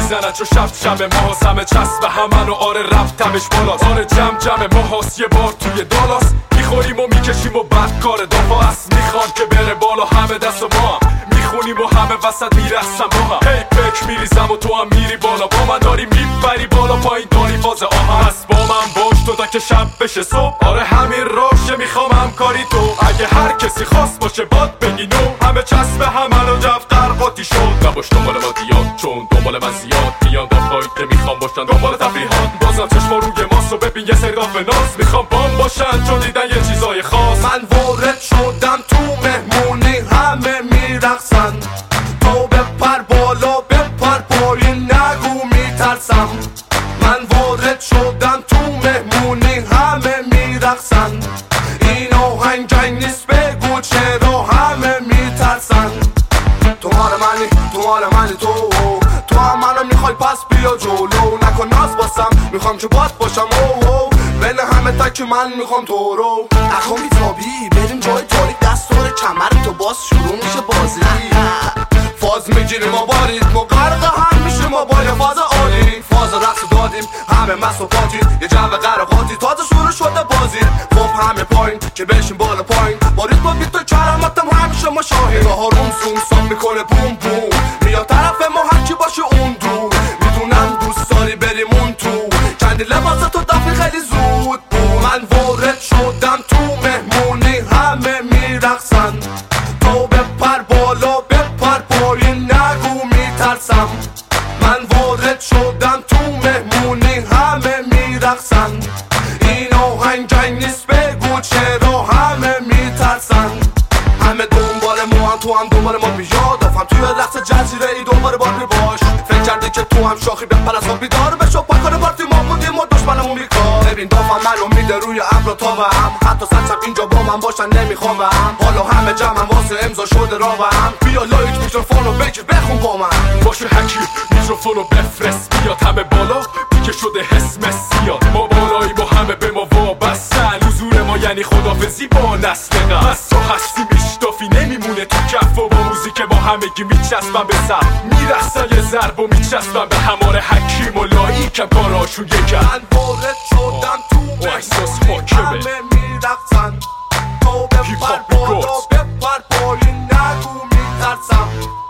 میزنن چو شب ماهاس، همه چسب همن و آره رفتمش بالاست. آره جمع ماهاس یه بار توی دالاس، میخوریم و میکشیم و بعد کار دافا است. میخوام که بره بالا همه دست و ما هم میخونیم و همه وسط میرسم با هم. هی پک میریزم و تو هم میری بالا با من، داری میبری بالا پایین داری فاز آهم است. با من باش تو تا که شب بشه صبح، آره همین راشه میخوام همکاری تو. اگه هر کسی خواست باشه باد بگی نو، همه چسب همن و جف قرقاتی شد. نباش دنبال ما دیاد چون دنبال من زیاد میان دفایده، میخوام باشن دنبال تفریحات. بازم چشما روی ماست و ببین یه سری داف ناز، میخوام بام باشن چون دیدن یه چیزای خاص. من وارد شدم تو مهمونی همه میرقصن، تو بپر بالا بپر پایین نگو میترسم. من وارد شدم تو مهمونی همه میرقصن، این آهنگ نیست بگو چرا همه میترسن. تو مال منی تو مال منی تو هم منو میخوای پس بیا جلو، نکن ناز باسم میخوام که باد باشم. بین همه تک من میخوام تو رو اخو میتابی بریم جای تاریک، دست دور کمر تو باز شروع میشه بازی. فاز میگیریم و با ریتم و غرق هم میشیم و با یه فاز عالی. فاز رقص دادیم همه مست و پاتیم، یه جو قرقاتی تازه شروع شده بازی. خب همه پایین که بشیم بالا پایین، با ریتم و بیت و کرامتم همیشه ما شاهین. راه روم سوم میکنه بوم بوم، میاد طرف ما هرکی باشه اون دور. میدونم دوست داری بریم اون تو، چندی لباس تو دفعه خیلی زود بود. من وارد شدم تو مهمونی همه میرقصن، تو بپر بالا بپر پایین نگو میترسم. من وارد شدم تو مهمونی همه میرقصن، این آهنگ نیست بگو چرا همه میترسن. همه دنبال ما هم تو هم دنبال ما بیا، دافم توی رقص جزیره ای دوباره بار باش. فکر کردی که تو هم شاخی بپر از آن بیدار بشو، پاکار پارتی ما بودیم و دشمنمون بیکار. ببین دافم منو میده روی ابر و تابم، حتی سرچم اینجا با من باشن نمیخوام. حالا همه جمعم واسه امضا شده راوم، بیا لایک میکروفونو بگیر بخون با من. باشه هکی میکروفونو بفرست بیاد همه بالا، پیکه شده حس مسیاد. ما بالایی با همه به ما وابستن، حضور ما یعنی خدافزی با نسل قبل. از تو هستی میشتافی نمیمونه تو کف، و با موزیک با همگی میچسبن به سر، میرخصن یه ضرب و میچسبن به هماره. حکیم و لایکم کاراشون یکم. من وارد شدم تو مهمونی همه میرقصن، تو بپر بالا بپر پایین نگو میترسم.